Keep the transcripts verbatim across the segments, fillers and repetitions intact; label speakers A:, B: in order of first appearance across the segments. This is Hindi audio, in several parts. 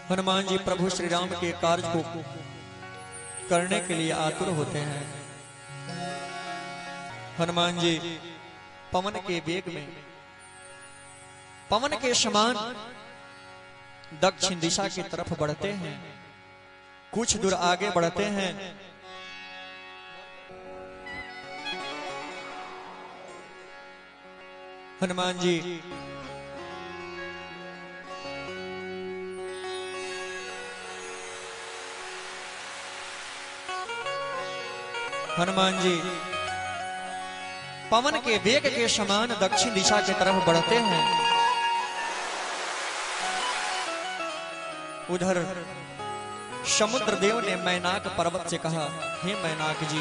A: हनुमान जी प्रभु श्री राम के कार्य को करने के लिए आतुर होते हैं। हनुमान जी पवन के वेग में, पवन के समान दक्षिण दिशा की तरफ बढ़ते हैं। कुछ दूर आगे बढ़ते हैं, हनुमान जी हनुमान जी पवन के वेग के समान दक्षिण दिशा की तरफ बढ़ते हैं। उधर समुद्र देव ने मैनाक पर्वत से कहा, हे मैनाक जी,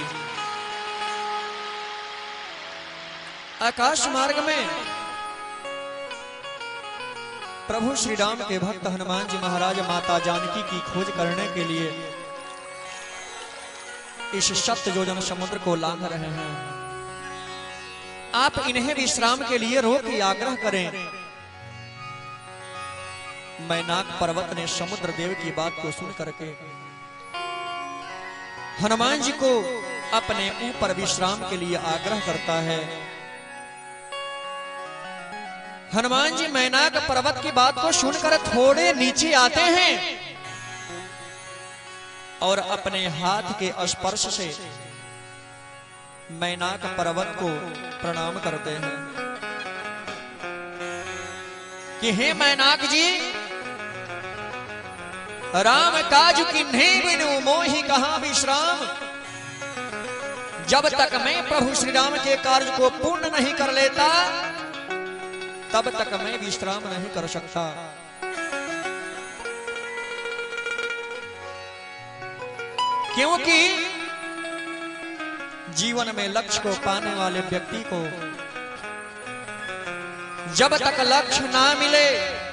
A: आकाश मार्ग में प्रभु श्री राम के भक्त हनुमान जी महाराज माता जानकी की खोज करने के लिए इस सप्त योजन समुद्र को लांघ रहे हैं। आप इन्हें विश्राम के लिए रोक आग्रह करें। मैनाक पर्वत ने समुद्र देव की बात को सुन करके हनुमान जी को अपने ऊपर विश्राम के लिए आग्रह करता है। हनुमान जी मैनाक पर्वत की बात को सुनकर थोड़े नीचे आते हैं और अपने हाथ के स्पर्श से मैनाक पर्वत को प्रणाम करते हैं कि हे मैनाक जी, राम काज किन्हीं बिनु मोहि कहां विश्राम। जब तक मैं प्रभु श्री राम के कार्य को पूर्ण नहीं कर लेता, तब तक मैं विश्राम नहीं कर सकता। क्योंकि जीवन में लक्ष्य को पाने वाले व्यक्ति को जब तक लक्ष्य ना मिले,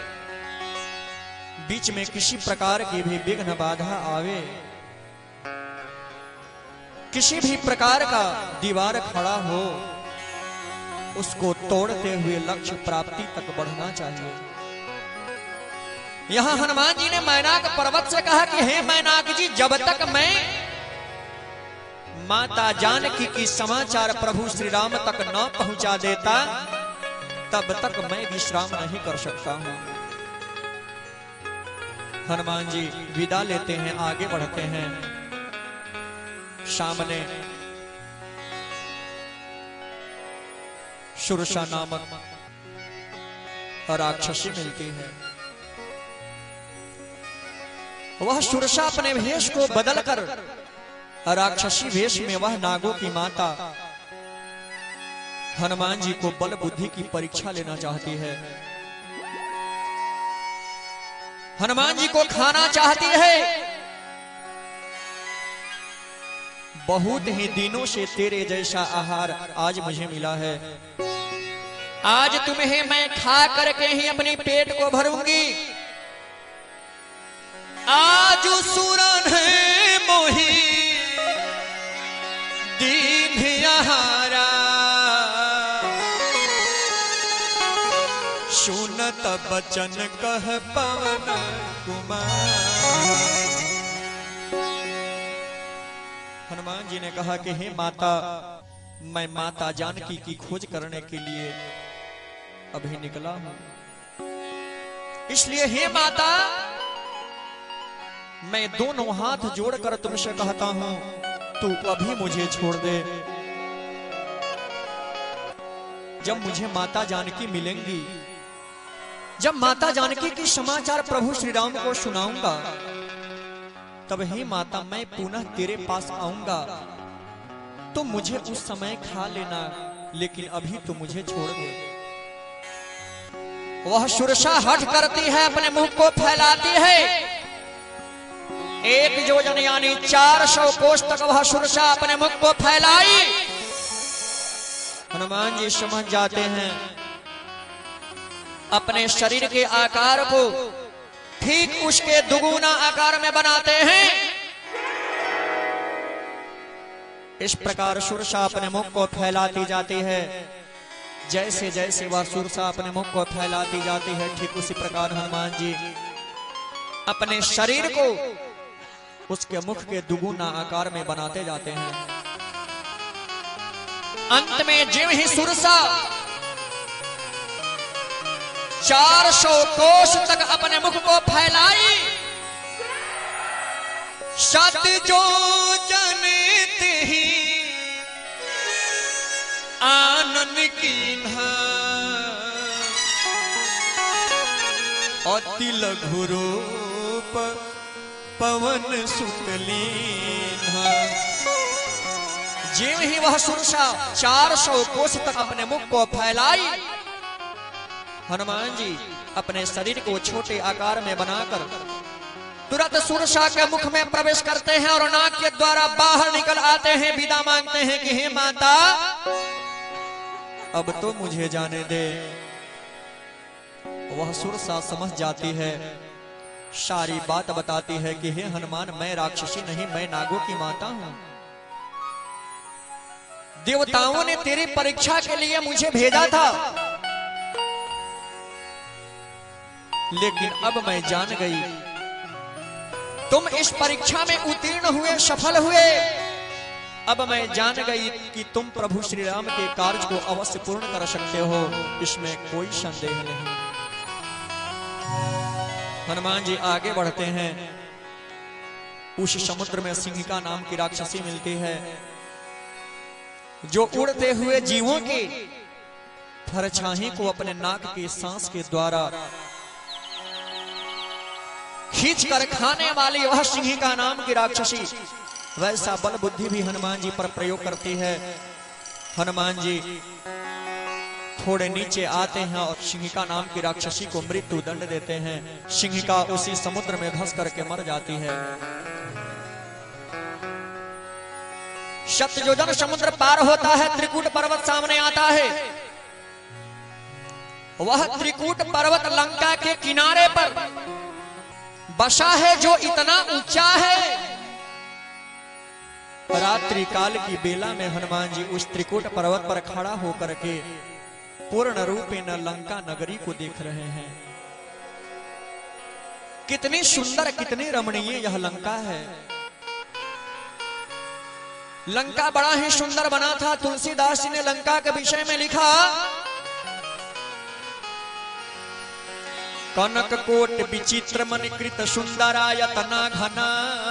A: बीच में किसी प्रकार की भी विघ्न बाधा आवे, किसी भी प्रकार का दीवार खड़ा हो, उसको तोड़ते हुए लक्ष्य प्राप्ति तक बढ़ना चाहिए। यहां हनुमान जी ने मैनाक पर्वत से कहा कि हे मैनाक जी, जब तक मैं माता जानकी की समाचार प्रभु श्री राम तक न पहुंचा देता, तब तक मैं विश्राम नहीं कर सकता हूं। हनुमान जी विदा लेते हैं, आगे बढ़ते हैं। सामने सुरसा नामक राक्षसी मिलती है। वह सुरसा अपने वेश को बदलकर राक्षसी वेश में वह नागों की माता हनुमान जी को बल बुद्धि की परीक्षा लेना चाहती है। हनुमान जी को खाना चाहती है। बहुत ही दिनों से तेरे जैसा आहार आज मुझे मिला है। आज तुम्हें मैं खा करके ही अपनी पेट को भरूंगी। आज सुरन है मोही दीन आहारा, सुनत बचन कह पवन कुमार। हनुमान जी ने कहा कि हे माता, मैं माता जानकी की खोज करने के लिए अभी निकला हूं, इसलिए हे माता, मैं दोनों हाथ जोड़कर तुमसे कहता हूं, तू अभी मुझे छोड़ दे। जब मुझे माता जानकी मिलेंगी, जब माता जानकी की समाचार प्रभु श्री राम को सुनाऊंगा, तब ही माता मैं पुनः तेरे पास आऊंगा। तो मुझे उस समय खा लेना, लेकिन अभी तो मुझे छोड़ दे। वह सुरसा हठ करती है, अपने मुंह को फैलाती है। एक योजन यानी चार सौ कोस तक वह सुरसा अपने मुख को फैलाई। हनुमान जी समझ जाते हैं, अपने शरीर के आकार को ठीक उसके दुगुना आकार में बनाते हैं। इस प्रकार सुरसा अपने मुख को फैलाती जाती है। जैसे जैसे वह सुरसा अपने मुख को फैलाती जाती है, ठीक उसी प्रकार हनुमान जी अपने शरीर को उसके मुख के दुगुना आकार में बनाते जाते हैं। अंत में ज्यों ही सुरसा चार सौ कोस तक अपने मुख को फैलाई, सत जो जनते ही आनन कीन्हा, अति लघु रूप पवन सुतलीन्हा। ज्यों ही वह सुरसा चार सौ कोस तक अपने मुख को फैलाई, हनुमान जी अपने शरीर को छोटे आकार में बनाकर तुरंत सुरसा के मुख में प्रवेश करते हैं और नाक के द्वारा बाहर निकल आते हैं। विदा मांगते हैं कि हे माता, अब तो मुझे जाने दे। वह सुरसा समझ जाती है, सारी बात बताती है कि हे हनुमान, मैं राक्षसी नहीं, मैं नागों की माता हूं। देवताओं ने तेरी परीक्षा के लिए मुझे भेजा था, लेकिन अब मैं जान गई तुम इस परीक्षा में उत्तीर्ण हुए, सफल हुए। अब मैं जान गई कि तुम प्रभु श्री राम के कार्य को अवश्य पूर्ण कर सकते हो, इसमें कोई संदेह नहीं। हनुमान जी आगे बढ़ते हैं। उस समुद्र में सिंहिका नाम की राक्षसी मिलती है, जो उड़ते हुए जीवों के परछाई को अपने नाक के सांस के द्वारा खींच कर खाने वाली वह सिंहिका नाम की राक्षसी वैसा बल बुद्धि भी हनुमान जी पर प्रयोग करती है। हनुमान जी थोड़े नीचे आते हैं और सिंहिका नाम की राक्षसी को मृत्यु दंड देते हैं। सिंहिका उसी समुद्र में धंस करके मर जाती है। शतयोजन समुद्र पार होता है, त्रिकूट पर्वत सामने आता है। वह त्रिकूट पर्वत लंका के किनारे पर बसा है, जो इतना ऊंचा है। रात्रि काल की बेला में हनुमान जी उस त्रिकूट पर्वत पर खड़ा होकर के पूर्ण रूपेण लंका नगरी को देख रहे हैं। कितनी सुंदर, कितनी रमणीय यह लंका है। लंका बड़ा ही सुंदर बना था। तुलसीदास जी ने लंका के विषय में लिखा, कनक कोट विचित्र मणिकृत सुंदरायतना घना,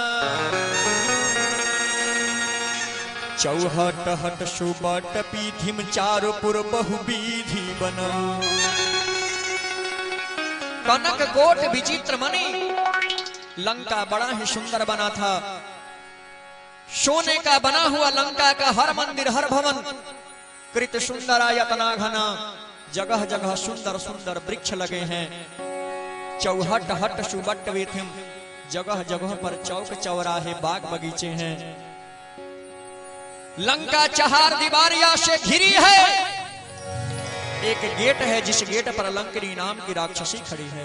A: चौहट हट सुबट पीधिम चारु पुर बहुविधि बना। कनक कोट विचित्र मणि, लंका बड़ा ही सुंदर बना था। सोने का बना हुआ लंका का हर मंदिर, हर भवन कृत सुंदरायतना घना, जगह जगह सुंदर सुंदर वृक्ष लगे हैं। चौहट हट सुबट वेथिम, जगह जगह पर चौक चौराहे बाग बगीचे हैं। लंका चार दीवारियां से घिरी है। एक गेट है, जिस गेट पर लंकनी नाम की राक्षसी खड़ी है।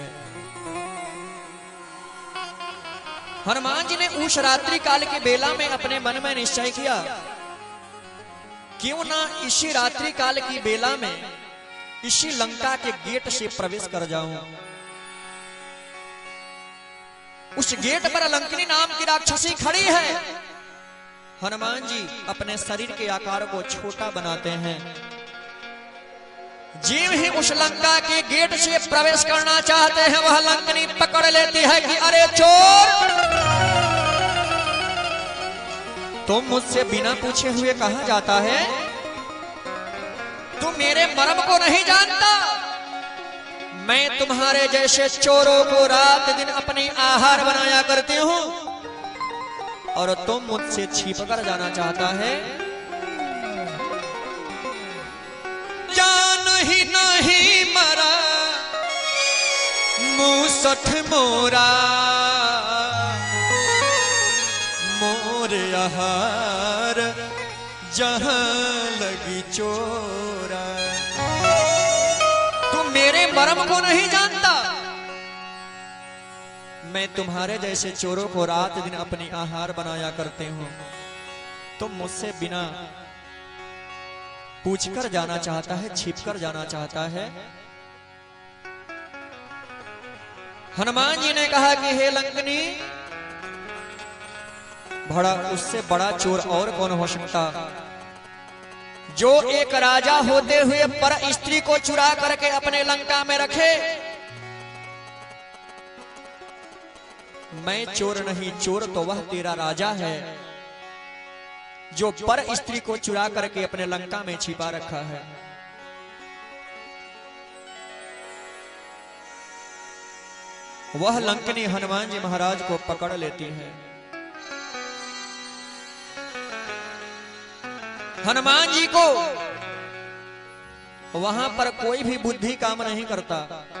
A: हनुमान जी ने उस रात्रि काल के बेला में अपने मन में निश्चय किया, क्यों ना इसी रात्रि काल की बेला में इसी लंका के गेट से प्रवेश कर जाऊं। उस गेट पर लंकनी नाम की राक्षसी खड़ी है। हनुमान जी अपने शरीर के आकार को छोटा बनाते हैं। जीव ही उस लंका के गेट से प्रवेश करना चाहते हैं, वह लंकनी पकड़ लेती है कि अरे चोर, तुम मुझसे बिना पूछे हुए कहां जाता है? तुम मेरे मर्म को नहीं जानता। मैं तुम्हारे जैसे चोरों को रात दिन अपनी आहार बनाया करती हूं, और तुम मुझसे छिप कर जाना चाहता है। जान ही नहीं मरा मूसठ मोरा, मोर आहार जहां लगी चोरा। तुम मेरे मर्म को नहीं जानता। मैं तुम्हारे जैसे चोरों को रात दिन अपनी आहार बनाया करते हूं। तुम मुझसे बिना पूछकर जाना चाहता है, छिपकर जाना चाहता है। हनुमान जी ने कहा कि हे लंकनी, बड़ा उससे बड़ा चोर और कौन हो सकता, जो एक राजा होते हुए पर स्त्री को चुरा करके अपने लंका में रखे। मैं चोर नहीं, चोर तो वह तेरा राजा है जो पर स्त्री को चुरा करके अपने लंका में छिपा रखा है। वह लंकनी हनुमान जी महाराज को पकड़ लेती है। हनुमान जी को वहां पर कोई भी बुद्धि काम नहीं करता।